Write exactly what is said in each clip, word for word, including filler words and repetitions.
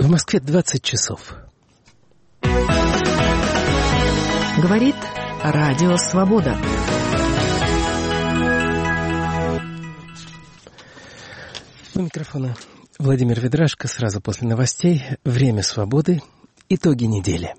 В Москве двадцать часов. Говорит Радио Свобода. У микрофона Владимир Ведрашко. Сразу после новостей. Время свободы. Итоги недели.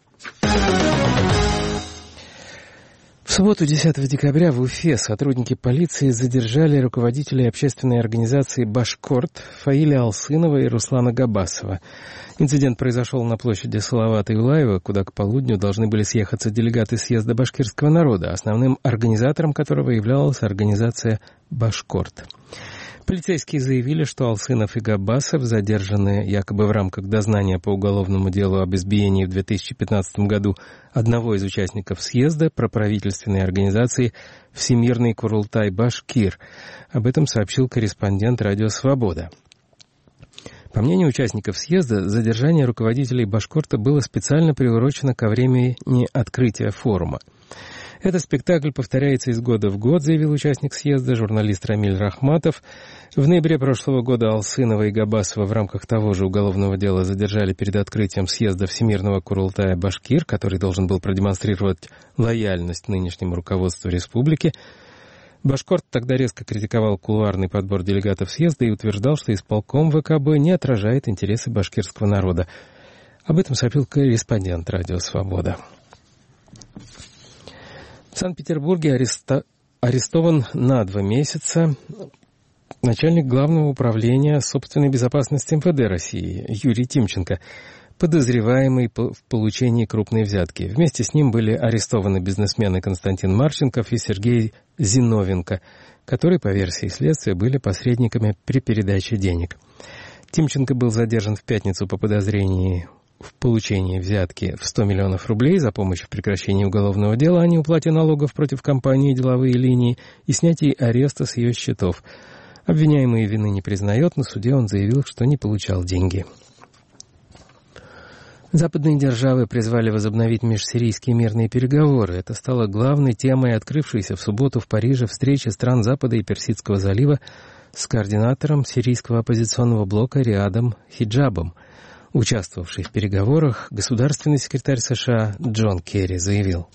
В субботу, десятого декабря, в Уфе сотрудники полиции задержали руководителей общественной организации «Башкорт» Фаиля Алсынова и Руслана Габасова. Инцидент произошел на площади Салавата Юлаева, куда к полудню должны были съехаться делегаты съезда башкирского народа, основным организатором которого являлась организация «Башкорт». Полицейские заявили, что Алсынов и Габасов, задержанные якобы в рамках дознания по уголовному делу об избиении в две тысячи пятнадцатом году одного из участников съезда проправительственной организации «Всемирный Курултай-Башкир». Об этом сообщил корреспондент «Радио Свобода». По мнению участников съезда, задержание руководителей Башкорта было специально приурочено ко времени открытия форума. «Этот спектакль повторяется из года в год», заявил участник съезда, журналист Рамиль Рахматов. В ноябре прошлого года Алсынова и Габасова в рамках того же уголовного дела задержали перед открытием съезда Всемирного Курултая «Башкир», который должен был продемонстрировать лояльность нынешнему руководству республики. Башкорт тогда резко критиковал кулуарный подбор делегатов съезда и утверждал, что исполком ВКБ не отражает интересы башкирского народа. Об этом сообщил корреспондент «Радио Свобода». В Санкт-Петербурге ареста... арестован на два месяца начальник Главного управления собственной безопасности эм вэ дэ России Юрий Тимченко, подозреваемый в получении крупной взятки. Вместе с ним были арестованы бизнесмены Константин Марченков и Сергей Зиновенко, которые, по версии следствия, были посредниками при передаче денег. Тимченко был задержан в пятницу по подозрению в получении взятки в сто миллионов рублей за помощь в прекращении уголовного дела о неуплате налогов против компании «Деловые линии» и снятии ареста с ее счетов. Обвиняемый вины не признает, но в суде он заявил, что не получал деньги. Западные державы призвали возобновить межсирийские мирные переговоры. Это стало главной темой открывшейся в субботу в Париже встречи стран Запада и Персидского залива с координатором сирийского оппозиционного блока Риадом Хиджабом. Участвовавший в переговорах, государственный секретарь США Джон Керри заявил: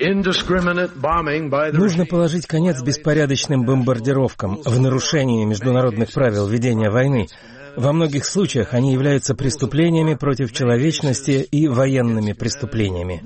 «Нужно положить конец беспорядочным бомбардировкам в нарушении международных правил ведения войны. Во многих случаях они являются преступлениями против человечности и военными преступлениями».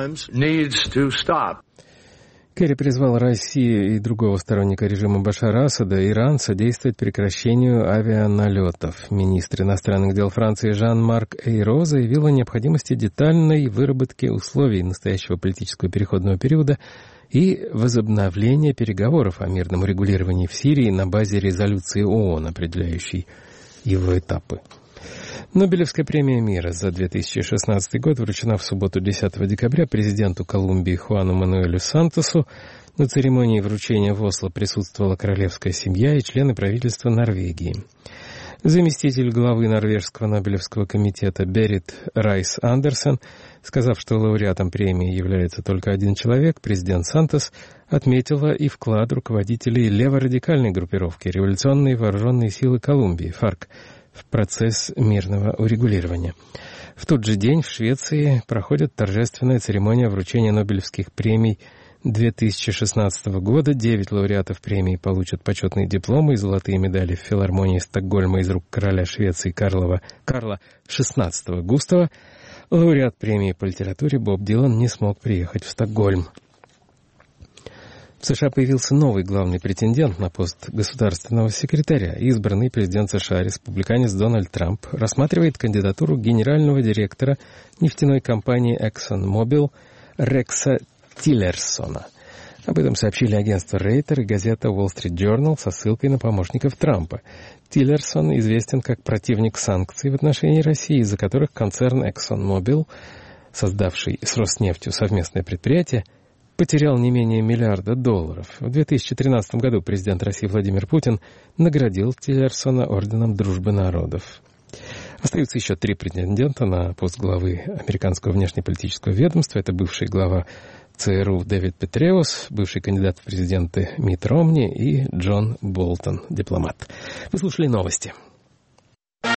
Керри призвал Россию и другого сторонника режима Башара Асада, Иран, содействовать прекращению авианалетов. Министр иностранных дел Франции Жан-Марк Эйро заявил о необходимости детальной выработки условий настоящего политического переходного периода и возобновления переговоров о мирном урегулировании в Сирии на базе резолюции ООН, определяющей его этапы. Нобелевская премия мира за две тысячи шестнадцатый год вручена в субботу, десятого декабря, президенту Колумбии Хуану Мануэлю Сантосу. На церемонии вручения в Осло присутствовала королевская семья и члены правительства Норвегии. Заместитель главы Норвежского Нобелевского комитета Берит Райс Андерсен, сказав, что лауреатом премии является только один человек, президент Сантос отметила и вклад руководителей леворадикальной группировки «Революционные вооруженные силы Колумбии» ФАРК в процесс мирного урегулирования. В тот же день в Швеции проходит торжественная церемония вручения Нобелевских премий две тысячи шестнадцатого года. Девять лауреатов премии получат почетные дипломы и золотые медали в филармонии Стокгольма из рук короля Швеции Карлова, Карла шестнадцатого Густава. Лауреат премии по литературе Боб Дилан не смог приехать в Стокгольм. В США появился новый главный претендент на пост государственного секретаря. Избранный президент США, республиканец Дональд Трамп, рассматривает кандидатуру генерального директора нефтяной компании ExxonMobil Рекса Тиллерсона. Об этом сообщили агентство Рейтер и газета Wall Street Journal со ссылкой на помощников Трампа. Тиллерсон известен как противник санкций в отношении России, из-за которых концерн ExxonMobil, создавший с Роснефтью совместное предприятие, потерял не менее миллиарда долларов. В две тысячи тринадцатом году президент России Владимир Путин наградил Тиллерсона орденом Дружбы народов. Остаются еще три претендента на пост главы американского внешнеполитического ведомства. Это бывший глава ЦРУ Дэвид Петреус, бывший кандидат в президенты Митт Ромни и Джон Болтон, дипломат. Вы слушали новости.